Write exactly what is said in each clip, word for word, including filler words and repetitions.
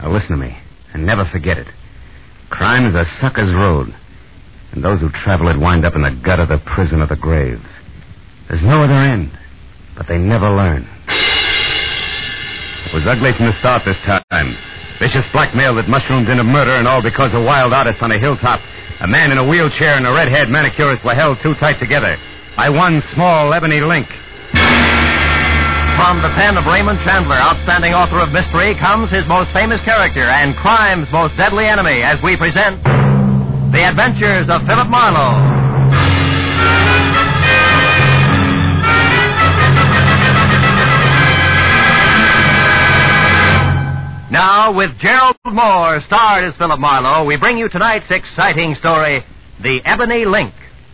Now listen to me, and never forget it. Crime is a sucker's road, and those who travel it wind up in the gut of the prison or the grave. There's no other end, but they never learn. It was ugly from the start this time. Vicious blackmail that mushroomed into murder, and all because a wild artist on a hilltop, a man in a wheelchair, and a red-haired manicurist were held too tight together by one small ebony link. From the pen of Raymond Chandler, outstanding author of mystery, comes his most famous character and crime's most deadly enemy, as we present The Adventures of Philip Marlowe. Now, with Gerald Moore, starred as Philip Marlowe, we bring you tonight's exciting story, The Ebony Link.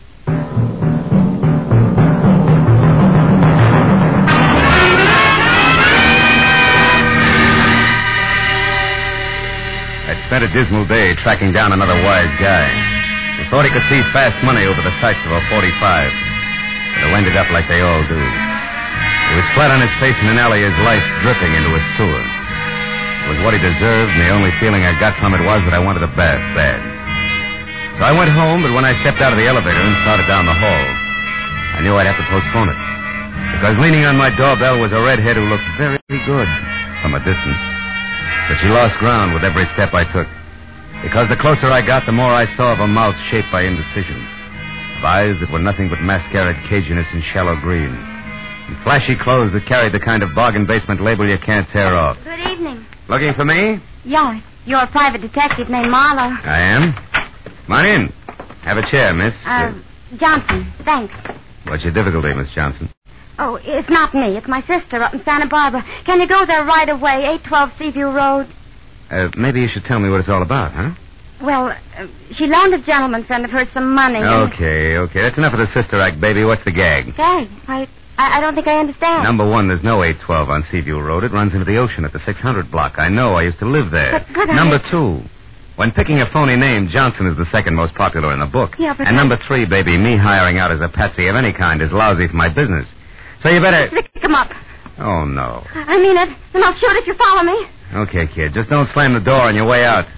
I'd spent a dismal day tracking down another wise guy who thought he could see fast money over the sights of a forty-five, but it ended up like they all do. He was flat on his face in an alley, his life dripping into a sewer. It was what he deserved, and the only feeling I got from it was that I wanted a bath bad. So I went home, but when I stepped out of the elevator and started down the hall, I knew I'd have to postpone it. Because leaning on my doorbell was a redhead who looked very good from a distance. But she lost ground with every step I took. Because the closer I got, the more I saw of a mouth shaped by indecision. Of eyes that were nothing but mascaraed caginess and shallow green. And flashy clothes that carried the kind of bargain basement label you can't tear off. Good evening. Looking for me? Yeah, you're a private detective named Marlowe. I am. Come on in. Have a chair, miss. Uh, Johnson, thanks. What's your difficulty, Miss Johnson? Oh, it's not me. It's my sister up in Santa Barbara. Can you go there right away, eight twelve Seaview Road? Uh, maybe you should tell me what it's all about, huh? Well, uh, she loaned a gentleman friend of hers some money. Okay, okay. That's enough of the sister act, baby. What's the gag? Okay. I, I, I don't think I understand. Number one, there's no eight twelve on Seaview Road. It runs into the ocean at the six hundred block. I know. I used to live there. But, but Number I... two, when picking a phony name, Johnson is the second most popular in the book. Yeah, but and I... number three, baby, me hiring out as a patsy of any kind is lousy for my business. So you better... Stick him up. Oh, no. I mean it. And I'll shoot if you follow me. Okay, kid. Just don't slam the door on your way out.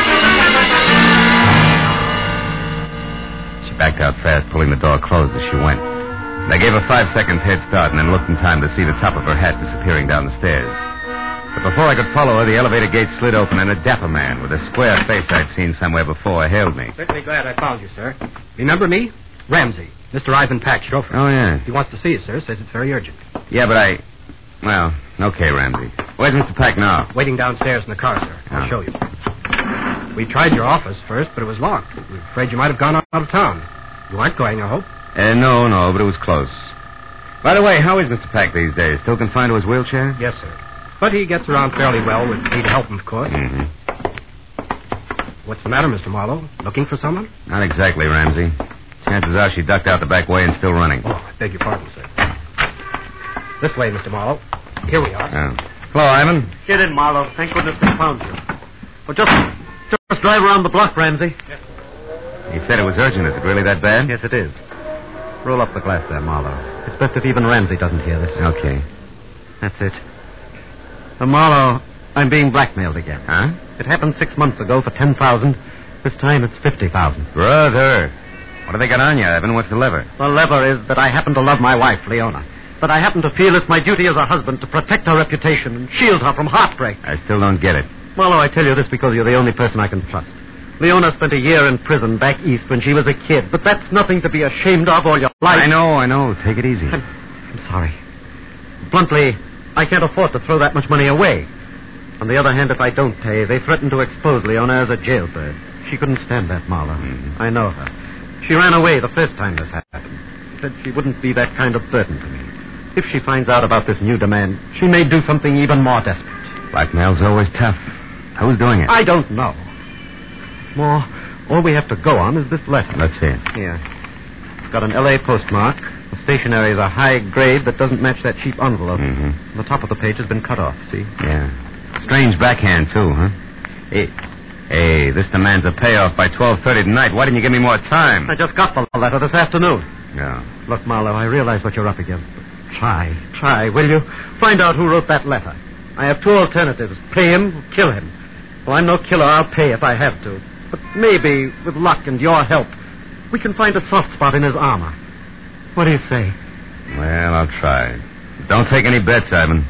She backed out fast, pulling the door closed as she went. I gave her five seconds head start and then looked in time to see the top of her hat disappearing down the stairs. But before I could follow her, the elevator gate slid open and a dapper man with a square face I'd seen somewhere before hailed me. Certainly glad I found you, sir. Remember me? Ramsey, Mister Ivan Pack's chauffeur. Oh, yeah. He wants to see you, sir. Says it's very urgent. Yeah, but I... Well, okay, Ramsey. Where's Mister Pack now? Waiting downstairs in the car, sir. I'll Oh. show you. We tried your office first, but it was locked. We were afraid you might have gone out of town. You aren't going, I hope. Uh, no, no, but it was close. By the way, how is Mister Pack these days? Still confined to his wheelchair? Yes, sir. But he gets around fairly well with me to help him, of course. Mm-hmm. What's the matter, Mister Marlowe? Looking for someone? Not exactly, Ramsey. Chances are she ducked out the back way and still running. Oh, I beg your pardon, sir. This way, Mister Marlowe. Here we are. Oh. Hello, Ivan. Get in, Marlowe. Thank goodness we found you. Well, just, just drive around the block, Ramsey. Yes. He said it was urgent. Is it really that bad? Yes, it is. Roll up the glass there, Marlowe. It's best if even Ramsey doesn't hear this. Okay. That's it. Uh, Marlowe, I'm being blackmailed again. Huh? It happened six months ago for ten thousand. This time it's fifty thousand. Brother. What have they got on you, Ivan? What's the lever? The lever is that I happen to love my wife, Leona. That I happen to feel it's my duty as a husband to protect her reputation and shield her from heartbreak. I still don't get it. Marlowe, I tell you this because you're the only person I can trust. Leona spent a year in prison back east when she was a kid, but that's nothing to be ashamed of all your life. I know, I know. Take it easy. I'm, I'm sorry. Bluntly, I can't afford to throw that much money away. On the other hand, if I don't pay, they threaten to expose Leona as a jailbird. She couldn't stand that, Marlowe. Mm-hmm. I know her. She ran away the first time this happened. She said she wouldn't be that kind of burden to me. If she finds out about this new demand, she may do something even more desperate. Blackmail's always tough. Who's doing it? I don't know. More, all we have to go on is this letter. Let's see it. Here. It's got an L A postmark. The stationery is a high grade that doesn't match that cheap envelope. Mm-hmm. The top of the page has been cut off, see? Yeah. Strange backhand, too, huh? Hey, hey, this demands a payoff by twelve thirty tonight. Why didn't you give me more time? I just got the letter this afternoon. No. Look, Marlowe, I realize what you're up against. Try, try, will you? Find out who wrote that letter. I have two alternatives. Pay him or kill him. Well, I'm no killer. I'll pay if I have to. But maybe, with luck and your help, we can find a soft spot in his armor. What do you say? Well, I'll try. Don't take any bets, Ivan.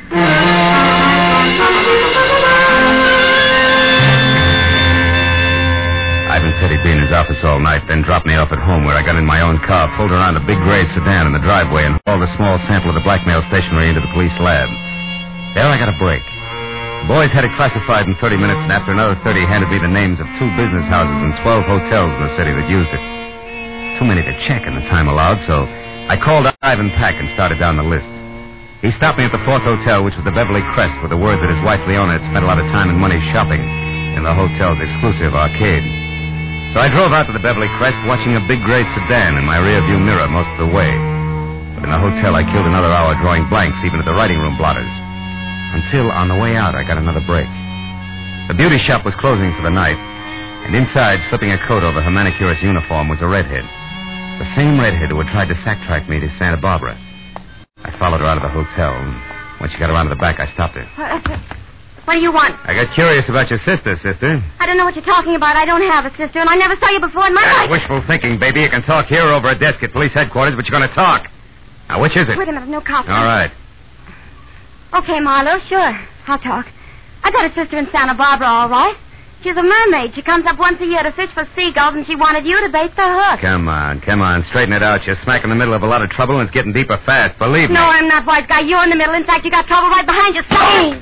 Ivan said he'd be in his office all night, then dropped me off at home where I got in my own car, pulled around a big gray sedan in the driveway, and hauled a small sample of the blackmail stationery into the police lab. There I got a break. The boys had it classified in thirty minutes, and after another thirty handed me the names of two business houses and twelve hotels in the city that used it. Too many to check in the time allowed, so I called Ivan Pack and started down the list. He stopped me at the fourth hotel, which was the Beverly Crest, with the word that his wife Leona had spent a lot of time and money shopping in the hotel's exclusive arcade. So I drove out to the Beverly Crest, watching a big gray sedan in my rearview mirror most of the way. But in the hotel, I killed another hour drawing blanks, even at the writing room blotters. Until, on the way out, I got another break. The beauty shop was closing for the night, and inside, slipping a coat over her manicurist's uniform, was a redhead. The same redhead who had tried to sack-track me to Santa Barbara. I followed her out of the hotel, and when she got around to the back, I stopped her. What do you want? I got curious about your sister, sister. I don't know what you're talking about. I don't have a sister, and I never saw you before in my That's life. wishful thinking, baby. You can talk here or over a desk at police headquarters, but you're going to talk. Now, which is it? Wait a minute, no coffee. All right. Okay, Marlo, sure. I'll talk. I got a sister in Santa Barbara, all right. She's a mermaid. She comes up once a year to fish for seagulls, and she wanted you to bait the hook. Come on, come on. Straighten it out. You're smack in the middle of a lot of trouble, and it's getting deeper fast. Believe me. No, I'm not, wise guy. You're in the middle. In fact, you got trouble right behind you. Stop!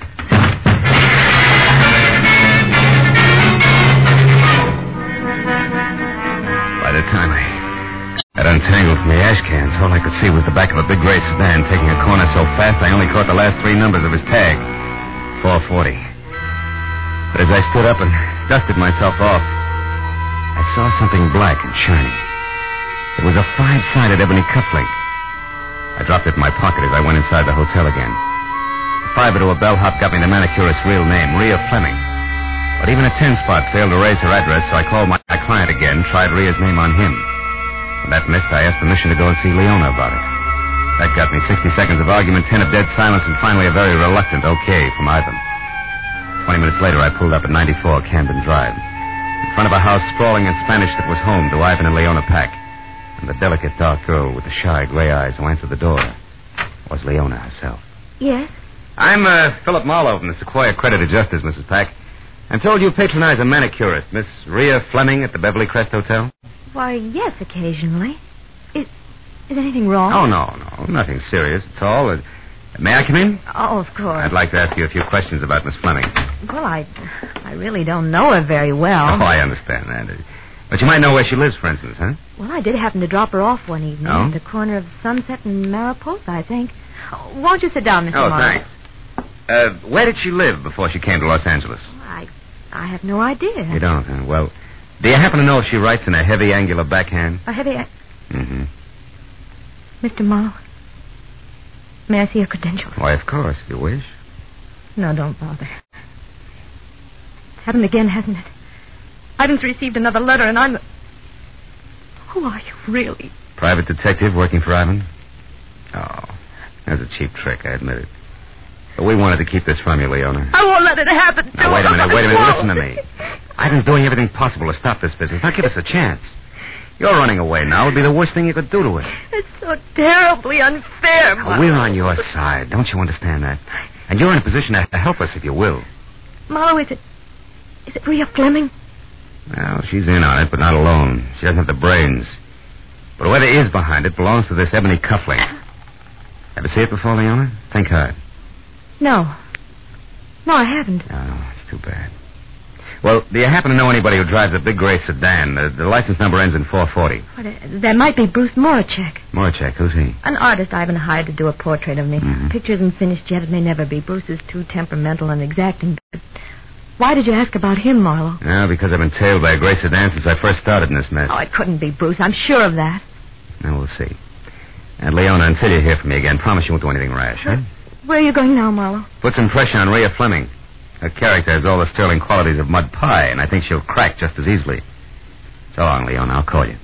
By the time I got untangled from the ash cans, all I could see was the back of a big gray sedan taking a corner so fast I only caught the last three numbers of his tag. four forty. But as I stood up and dusted myself off, I saw something black and shiny. It was a five-sided ebony cufflink. I dropped it in my pocket as I went inside the hotel again. A fiver to a bellhop got me the manicurist's real name, Rhea Fleming. But even a ten-spot failed to raise her address, so I called my client again, tried Rhea's name on him. When that missed, I asked permission to go and see Leona about it. That got me sixty seconds of argument, ten of dead silence, and finally a very reluctant okay from Ivan. Twenty minutes later, I pulled up at ninety-four Camden Drive. In front of a house sprawling in Spanish that was home to Ivan and Leona Pack. And the delicate dark girl with the shy gray eyes who answered the door was Leona herself. Yes? I'm uh, Philip Marlowe from the Sequoia Credit Adjusters, Missus Pack. I'm told you patronize a manicurist, Miss Rhea Fleming at the Beverly Crest Hotel? Why, yes, occasionally. Is, is anything wrong? Oh, no, no. Nothing serious at all. Uh, may I come in? Oh, of course. I'd like to ask you a few questions about Miss Fleming. Well, I, I really don't know her very well. Oh, I understand that. But you might know where she lives, for instance, huh? Well, I did happen to drop her off one evening Oh? at the corner of Sunset and Mariposa, I think. Oh, won't you sit down, Mister Oh, Morrow? thanks. Uh, where did she live before she came to Los Angeles? I, I have no idea. You don't, huh? Well, do you happen to know if she writes in a heavy, angular backhand? A heavy... Mm-hmm. Mister Morrow, may I see your credentials? Why, of course, if you wish. No, don't bother. Happened again, hasn't it? Ivan's received another letter, and I'm... Who are you, really? Private detective working for Ivan? Oh, that's a cheap trick, I admit it. But we wanted to keep this from you, Leona. I won't let it happen. Now, wait a minute, wait a minute. I Listen to me. Ivan's doing everything possible to stop this business. Now, give us a chance. You're running away now. It would be the worst thing you could do to it. It's so terribly unfair, Now, Marlowe. we're on your side. Don't you understand that? And you're in a position to help us if you will. Marlowe, is it... Is it Rhea Fleming? Well, she's in on it, but not alone. She doesn't have the brains. But whoever is behind it belongs to this ebony cufflink. Ever see it before, Leona? Think hard. No. No, I haven't. Oh, it's too bad. Well, do you happen to know anybody who drives a big gray sedan? The, the license number ends in four forty. Well, there, there might be Bruce Morachek. Morachek, who's he? An artist Ivan hired to do a portrait of me. Mm-hmm. Picture isn't finished yet. It may never be. Bruce is too temperamental and exacting. But why did you ask about him, Marlowe? Well, because I've been tailed by a gray sedan since I first started in this mess. Oh, it couldn't be Bruce. I'm sure of that. Now, we'll see. And, Leona, until you hear from me again, promise you won't do anything rash, huh? Where are you going now, Marlowe? Put some pressure on Rhea Fleming. Her character has all the sterling qualities of mud pie, and I think she'll crack just as easily. So long, Leona. I'll call you.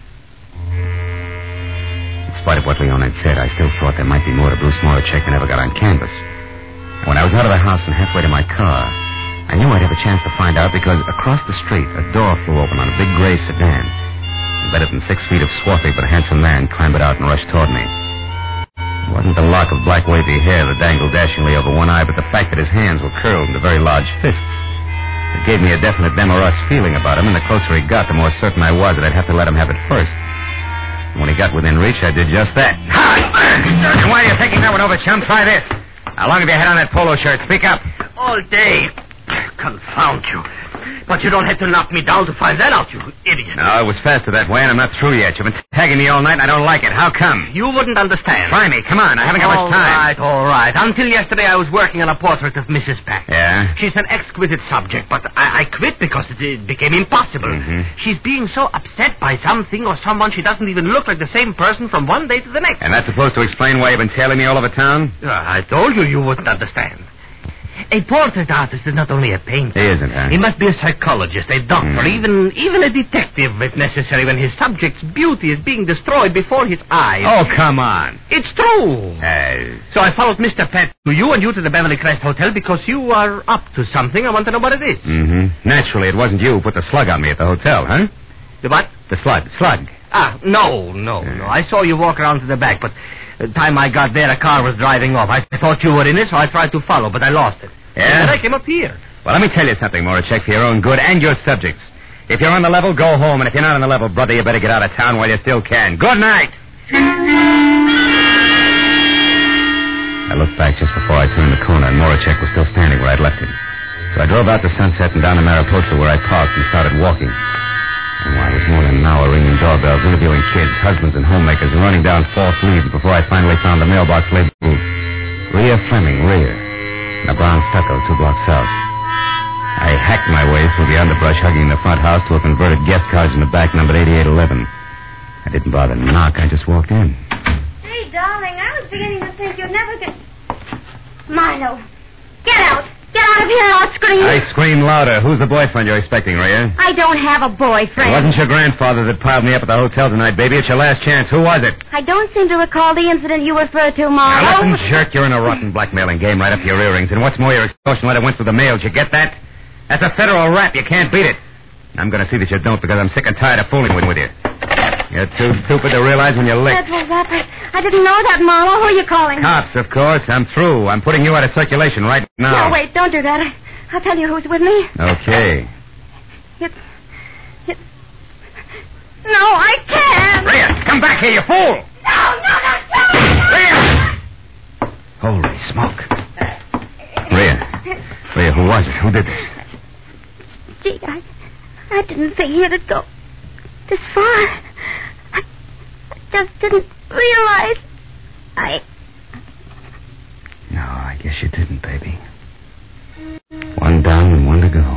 In spite of what Leona had said, I still thought there might be more to Bruce Morachek than ever got on canvas. When I was out of the house and halfway to my car, I knew I'd have a chance to find out because across the street, a door flew open on a big gray sedan. And better than six feet of swarthy but handsome man clambered out and rushed toward me. It wasn't the lock of black wavy hair that dangled dashingly over one eye, but the fact that his hands were curled into very large fists. It gave me a definite them or us feeling about him, and the closer he got, the more certain I was that I'd have to let him have it first. And when he got within reach, I did just that. And why are you thinking that one over, chum? Try this. How long have you had on that polo shirt? Speak up. All day. Confound you. But you don't have to knock me down to find that out, you idiot. No, it was faster that way, and I'm not through yet. You've been tagging me all night, and I don't like it. How come? You wouldn't understand. Try me. Come on. I haven't got all much time. All right, all right. Until yesterday, I was working on a portrait of Missus Pack. Yeah? She's an exquisite subject, but I, I quit because it, it became impossible. Mm-hmm. She's being so upset by something or someone she doesn't even look like the same person from one day to the next. And that's supposed to explain why you've been tailing me all over town? Uh, I told you you wouldn't understand. A portrait artist is not only a painter. He isn't, huh? He must be a psychologist, a doctor, Mm. even even a detective if necessary when his subject's beauty is being destroyed before his eyes. Oh, come on. It's true. Hey. So I followed Mister Pat to you and you to the Beverly Crest Hotel because you are up to something. I want to know what it is. Mm-hmm. Naturally, it wasn't you who put the slug on me at the hotel, huh? The what? The slug. Slug. Ah, no, no, no. I saw you walk around to the back, but the time I got there, a car was driving off. I thought you were in it, so I tried to follow, but I lost it. Yeah? And I came up here. Well, let me tell you something, Moracek, for your own good and your subjects. If you're on the level, go home, and if you're not on the level, brother, you better get out of town while you still can. Good night! I looked back just before I turned the corner, and Moracek was still standing where I'd left him. So I drove out to Sunset and down to Mariposa, where I parked and started walking. And why, it was more than an hour ringing doorbells, interviewing kids, husbands, and homemakers, and running down false leads before I finally found the mailbox labeled Rhea Fleming, Rhea, in a brown stucco two blocks south. I hacked my way through the underbrush hugging the front house to a converted guest cottage in the back numbered eighty-eight eleven. I didn't bother to knock, I just walked in. Hey, darling, I was beginning to think you'd never get... Milo, get out. Get out of here or I'll scream. I screamed louder. Who's the boyfriend you're expecting, Rhea? I don't have a boyfriend. It wasn't your grandfather that piled me up at the hotel tonight, baby. It's your last chance. Who was it? I don't seem to recall the incident you referred to, Now, Marlo. listen, jerk, you're in a rotten blackmailing game right up your earrings. And what's more, your extortion letter went through the mail. Did you get that? That's a federal rap. You can't beat it. I'm going to see that you don't because I'm sick and tired of fooling with you. You're too stupid to realize when you're licked. Federal rap. I didn't know that, Marlo. Who are you calling? Cops, of course. I'm through. I'm putting you out of circulation right now. No, wait, don't do that. I, I'll tell you who's with me. Okay. It's... It's... No, I can't. Rhea, come back here, you fool! No, no, no, don't! Rhea! Holy smoke. Rhea. Rhea, who was it? Who did this? Gee, I, I didn't think he'd go this far. I, I just didn't realize. I... No, I guess you didn't, baby. One down and one to go.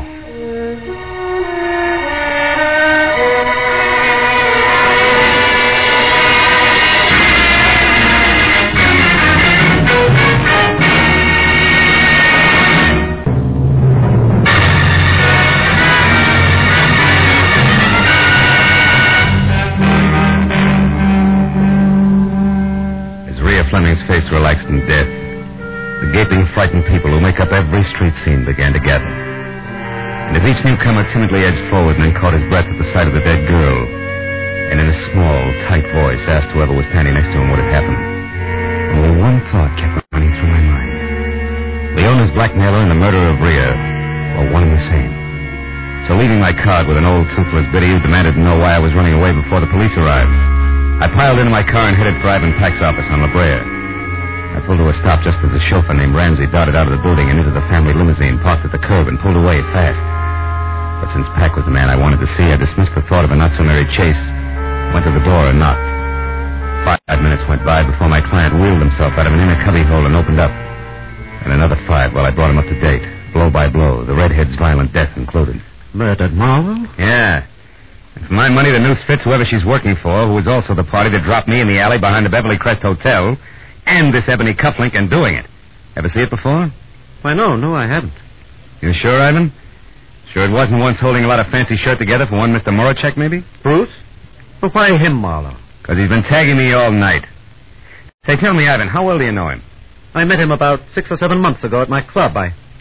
As Rhea Fleming's face relaxed in death, the gaping, frightened people who make up every street scene began to gather. And as each newcomer timidly edged forward and then caught his breath at the sight of the dead girl, and in a small, tight voice asked whoever was standing next to him what had happened, only one thought kept running through my mind. Leona's blackmailer and the murder of Rhea were one and the same. So leaving my card with an old toothless biddy who demanded to know why I was running away before the police arrived, I piled into my car and headed for Ivan Pack's office on La Brea. I pulled to a stop just as a chauffeur named Ramsey darted out of the building and into the family limousine, parked at the curb, and pulled away fast. But since Pack was the man I wanted to see, I dismissed the thought of a not-so-merry chase, went to the door and knocked. Five minutes went by before my client wheeled himself out of an inner cubbyhole and opened up. And another five while I brought him up to date, blow by blow, the redhead's violent death included. Murdered Marlowe? Yeah. And for my money, the noose fits whoever she's working for, who is also the party that dropped me in the alley behind the Beverly Crest Hotel, and this ebony cufflink in doing it. Ever see it before? Why, no, no, I haven't. You sure, Ivan? Sure it wasn't once holding a lot of fancy shirt together for one Mister Moracek, maybe? Bruce? Well, why him, Marlowe? Because he's been tagging me all night. Say, tell me, Ivan, how well do you know him? I met him about six or seven months ago at my club. I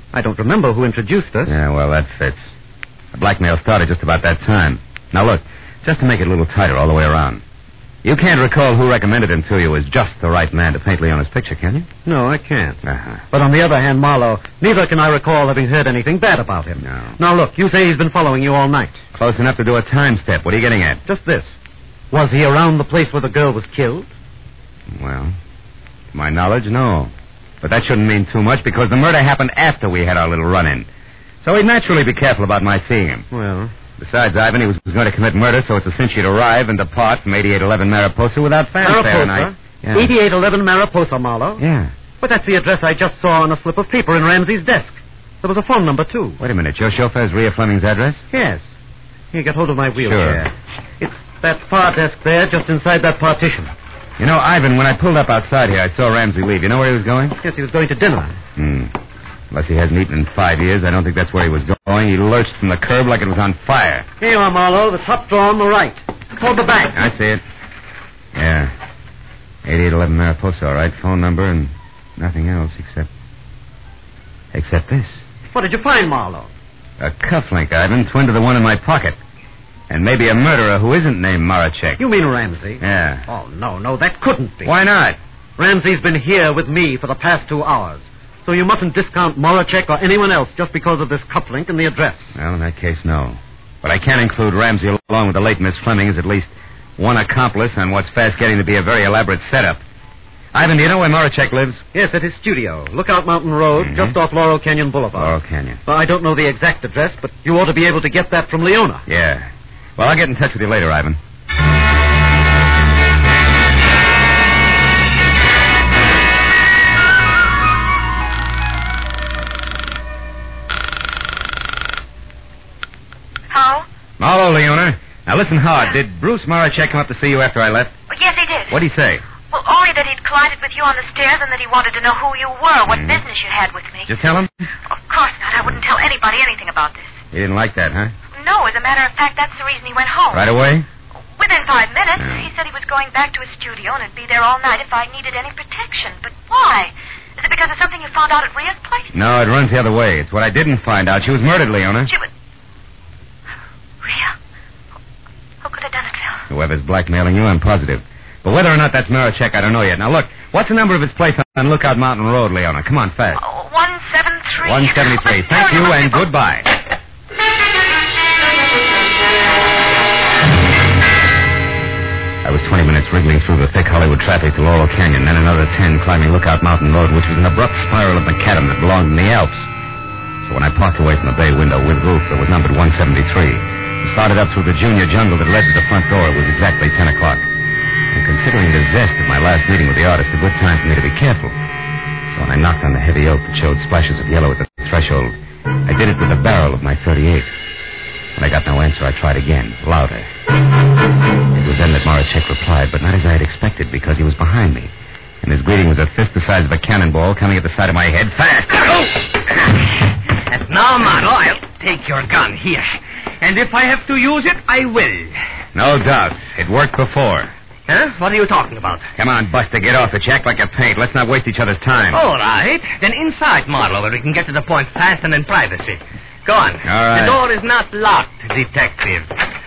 I don't remember who introduced us. Yeah, well, that fits. The blackmail started just about that time. Now, look, just to make it a little tighter all the way around. You can't recall who recommended him to you as just the right man to paint Leona's picture, can you? No, I can't. Uh-huh. But on the other hand, Marlowe, neither can I recall having heard anything bad about him. No. Now, look, you say he's been following you all night. Close enough to do a time step. What are you getting at? Just this. Was he around the place where the girl was killed? Well, to my knowledge, no. But that shouldn't mean too much because the murder happened after we had our little run-in. So he'd naturally be careful about my seeing him. Well... Besides, Ivan, he was going to commit murder, so it's a cinch he'd arrive and depart from eighty-eight eleven Mariposa without fanfare. Mariposa? And I... Yeah. eighty-eight eleven Mariposa, Marlowe? Yeah. But that's the address I just saw on a slip of paper in Ramsey's desk. There was a phone number, too. Wait a minute. Your chauffeur's Rhea Fleming's address? Yes. Here, get hold of my wheelchair. Sure. It's that far desk there, just inside that partition. You know, Ivan, when I pulled up outside here, I saw Ramsey leave. You know where he was going? Yes, he was going to dinner. Hmm. Unless he hasn't eaten in five years, I don't think that's where he was going. He lurched from the curb like it was on fire. Here you are, Marlowe. The top drawer on the right. Hold the back. I see it. Yeah. eighty-eight eleven Mariposa, all right. Phone number and nothing else except... Except this. What did you find, Marlowe? A cufflink, Ivan, twin to the one in my pocket. And maybe a murderer who isn't named Marachek. You mean Ramsey? Yeah. Oh, no, no, that couldn't be. Why not? Ramsey's been here with me for the past two hours. So you mustn't discount Morachek or anyone else just because of this cufflink and the address. Well, in that case, no. But I can include Ramsey along with the late Miss Fleming as at least one accomplice on what's fast getting to be a very elaborate setup. Ivan, do you know where Morachek lives? Yes, at his studio. Lookout Mountain Road, mm-hmm. just off Laurel Canyon Boulevard. Laurel Canyon. Well, I don't know the exact address, but you ought to be able to get that from Leona. Yeah. Well, I'll get in touch with you later, Ivan. Marlowe, Leona. Now, listen hard. Did Bruce Morachek come up to see you after I left? Well, yes, he did. What'd he say? Well, only that he'd collided with you on the stairs and that he wanted to know who you were, what mm. business you had with me. Did you tell him? Of course not. I wouldn't tell anybody anything about this. He didn't like that, huh? No, as a matter of fact, that's the reason he went home. Right away? Within five minutes. Yeah. He said he was going back to his studio and would be there all night if I needed any protection. But why? Is it because of something you found out at Rhea's place? No, it runs the other way. It's what I didn't find out. She was murdered, Leona. She was... Rhea? Who could have done it, Phil? Whoever's blackmailing you, I'm positive. But whether or not that's Morachek, I don't know yet. Now, look, what's the number of his place on Lookout Mountain Road, Leona? Come on, fast. Oh, one seven three. one seventy-three. Oh, Thank you, and goodbye. I was twenty minutes wriggling through the thick Hollywood traffic to Laurel Canyon, then another ten climbing Lookout Mountain Road, which was an abrupt spiral of macadam that belonged in the Alps. So when I parked away from the bay window with roof that was numbered one seventy-three, and started up through the junior jungle that led to the front door, it was exactly ten o'clock. And considering the zest of my last meeting with the artist, a good time for me to be careful. So when I knocked on the heavy oak that showed splashes of yellow at the threshold, I did it with the barrel of my thirty-eight. When I got no answer, I tried again, louder. It was then that Morachek replied, but not as I had expected, because he was behind me. And his greeting was a fist the size of a cannonball coming at the side of my head. Fast! And now, Marlowe, I'll take your gun here. And if I have to use it, I will. No doubt. It worked before. Huh? What are you talking about? Come on, Buster, get off it. You act like a paint. Let's not waste each other's time. All right. Then inside, Marlowe, where we can get to the point fast and in privacy. Go on. All right. The door is not locked, detective.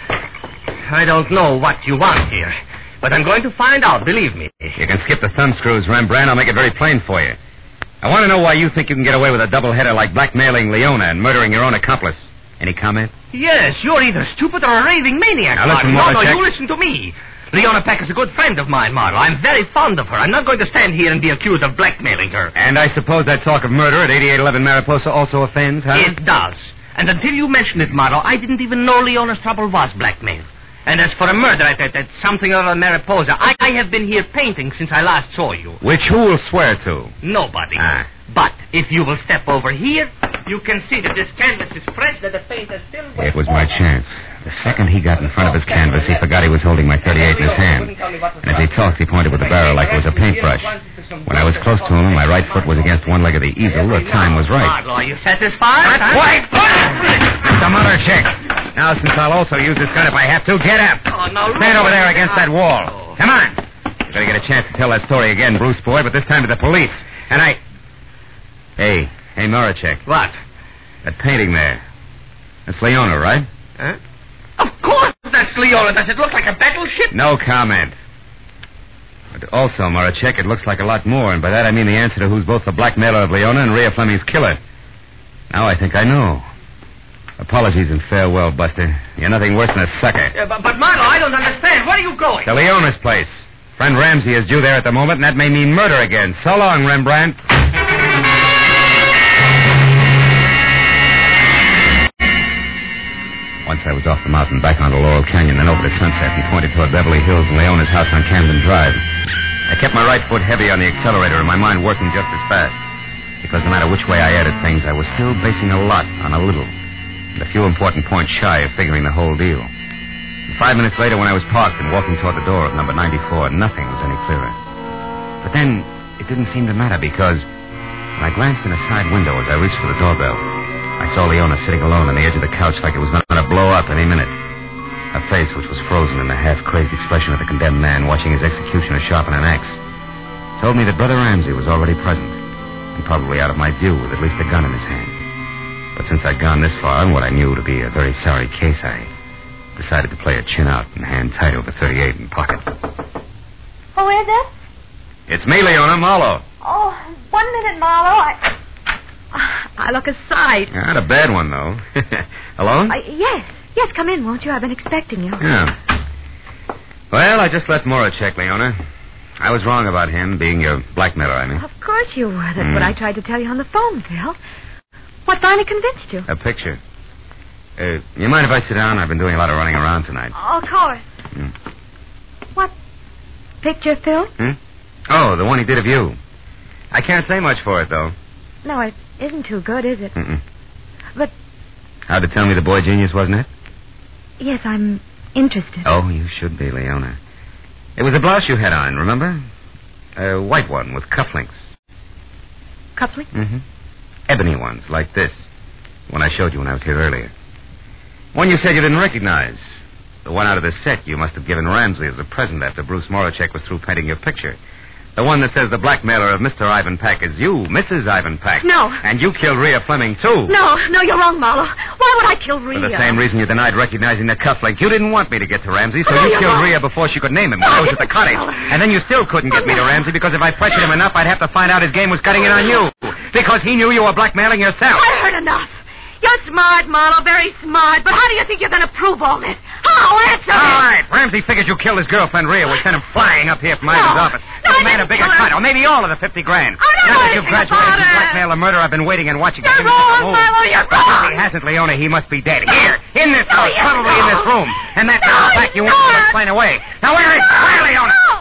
I don't know what you want here, but I'm going to find out, believe me. You can skip the thumb screws, Rembrandt. I'll make it very plain for you. I want to know why you think you can get away with a doubleheader like blackmailing Leona and murdering your own accomplice. Any comment? Yes, you're either stupid or a raving maniac. Now listen, Marlowe. No, no, Morachek. you listen to me. Leona Peck is a good friend of mine, Marlowe. I'm very fond of her. I'm not going to stand here and be accused of blackmailing her. And I suppose that talk of murder at eighty-eight eleven Mariposa also offends, huh? It does. And until you mentioned it, Marlowe, I didn't even know Leona's trouble was blackmail. And as for a murder at, at, at something other than Mariposa, I, I have been here painting since I last saw you. Which who will swear to? Nobody. Ah. But if you will step over here, you can see that this canvas is fresh, that the paint is still wet. It was my chance. The second he got in front of his canvas, he forgot he was holding my thirty-eight in his hand. And as he talked, he pointed with the barrel like it was a paintbrush. When I was close to him and my right foot was against one leg of the easel, the time was right. Marlowe, are you satisfied? Not quite. Some other chick. Now, since I'll also use this gun if I have to, get up. Oh, no, Stand over there against that wall. Come on. You're going to get a chance to tell that story again, Bruce boy, but this time to the police. And I... Hey, Hey, Moracek. What? That painting there. That's Leona, right? Huh? Of course that's Leona. Does it look like a battleship? No comment. But also, Moracek, it looks like a lot more, and by that I mean the answer to who's both the blackmailer of Leona and Rhea Fleming's killer. Now I think I know. Apologies and farewell, Buster. You're nothing worse than a sucker. Yeah, but, but Marlowe, I don't understand. Where are you going? To Leona's place. Friend Ramsey is due there at the moment, and that may mean murder again. So long, Rembrandt. Once I was off the mountain, back onto Laurel Canyon, then over to Sunset, and pointed toward Beverly Hills and Leona's house on Camden Drive. I kept my right foot heavy on the accelerator and my mind working just as fast. Because no matter which way I added things, I was still basing a lot on a little. And a few important points shy of figuring the whole deal. And five minutes later, when I was parked and walking toward the door of number ninety-four, nothing was any clearer. But then, it didn't seem to matter because when I glanced in a side window as I reached for the doorbell, I saw Leona sitting alone on the edge of the couch like it was going to blow up any minute. Her face, which was frozen in the half-crazed expression of the condemned man watching his executioner sharpen an axe, told me that Brother Ramsey was already present, and probably out of my view with at least a gun in his hand. But since I'd gone this far in what I knew to be a very sorry case, I decided to play it chin out and hand tight over thirty-eight in pocket. Who is it? It's me, Leona, Marlowe. Oh, one minute, Marlowe. I... I look a sight. Not a bad one, though. Alone? Uh, yes. Yes, come in, won't you? I've been expecting you. Yeah. Well, I just left Moracek, Leona. I was wrong about him, being your blackmailer, I mean. Of course you were. That's Mm. what I tried to tell you on the phone, Phil. What finally convinced you? A picture. Uh, you mind if I sit down? I've been doing a lot of running around tonight. Oh, of course. Mm. What picture, Phil? Hmm? Oh, the one he did of you. I can't say much for it, though. No, it isn't too good, is it? Mm-mm. But, How'd to tell me the boy genius, wasn't it? yes, I'm interested. Oh, you should be, Leona. It was a blouse you had on, remember? A white one with cufflinks. Coupling? Mm-hmm. Ebony ones, like this. One I showed you when I was here earlier. One you said you didn't recognize. The one out of the set you must have given Ramsey as a present after Bruce Moracek was through painting your picture. The one that says the blackmailer of Mister Ivan Pack is you, Missus Ivan Pack. No. And you killed Rhea Fleming, too. No, no, you're wrong, Marlowe. Why would I kill Rhea? For the same reason you denied recognizing the cufflink. You didn't want me to get to Ramsey, so No, you you're killed wrong. Rhea before she could name him No, when I I was at the didn't cottage. kill her. And then you still couldn't get Oh, me to no. Ramsey because if I pressured him enough, I'd have to find out his game was cutting in on you. Because he knew you were blackmailing yourself. I heard enough. You're smart, Marlowe, very smart. But how do you think you're going to prove all this? How? Answer All me. right. Ramsey figured you killed his girlfriend, Rhea. We sent him flying up here from No. Ivan's office. No, He I made a didn't bigger kill her. cut, or maybe all of the fifty grand. I don't now know that you've anything graduated about from it. blackmail or murder, I've been waiting and watching. You're to give him wrong, the move. Marlowe, you're Well, if wrong. he hasn't, Leona, he must be dead. No. Here, in this No, house, he isn't. probably in this No. room. And that No, little fact you he's want me to not. explain away. Now, where is No. where, Leona? No.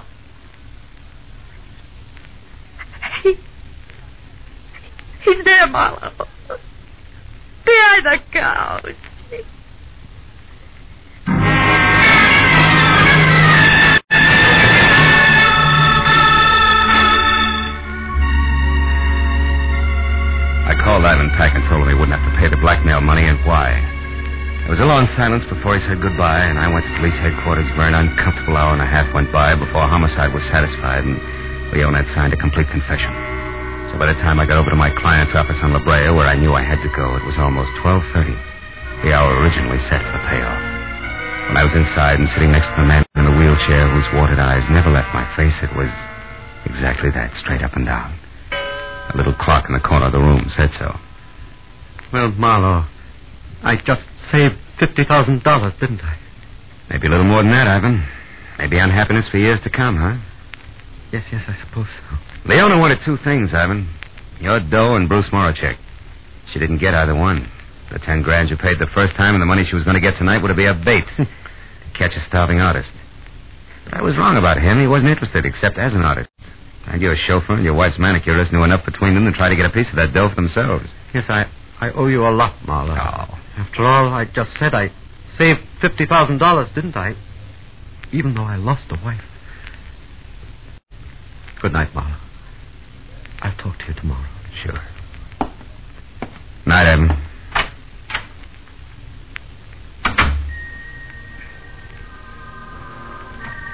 He, he's there, Marlowe. Behind the couch. I called Ivan Pack and told him he wouldn't have to pay the blackmail money and why. There was a long silence before he said goodbye, and I went to police headquarters where an uncomfortable hour and a half went by before homicide was satisfied and Leona had signed a complete confession. So by the time I got over to my client's office on La Brea, where I knew I had to go, it was almost twelve thirty, the hour originally set for the payoff. When I was inside and sitting next to the man in the wheelchair whose watered eyes never left my face, it was exactly that, straight up and down. A little clock in the corner of the room said so. Well, Marlowe, I just saved fifty thousand dollars, didn't I? Maybe a little more than that, Ivan. Maybe unhappiness for years to come, huh? Yes, yes, I suppose so. Leona wanted two things, Ivan. Your dough and Bruce Moracek. She didn't get either one. The ten grand you paid the first time and the money she was going to get tonight would be a bait to catch a starving artist. But I was wrong about him. He wasn't interested except as an artist. And your chauffeur and your wife's manicurist knew enough between them to try to get a piece of that dough for themselves. Yes, I, I owe you a lot, Marlowe. Oh. After all, I just said I saved fifty thousand dollars, didn't I? Even though I lost a wife. Good night, Marlowe. I'll talk to you tomorrow. Sure. Night, Evan.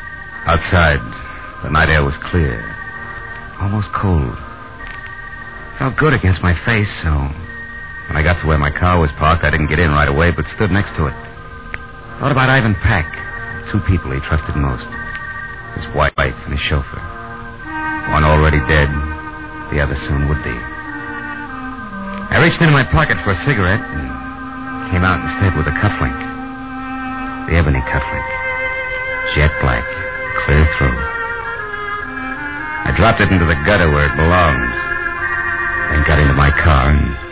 Outside, the night air was clear, almost cold. Felt good against my face, so when I got to where my car was parked, I didn't get in right away, but stood next to it. Thought about Ivan Pack, two people he trusted most. His wife and his chauffeur. One already dead, the other soon would be. I reached into my pocket for a cigarette and came out instead with a cufflink. The ebony cufflink. Jet black, clear through. I dropped it into the gutter where it belongs. Then got into my car and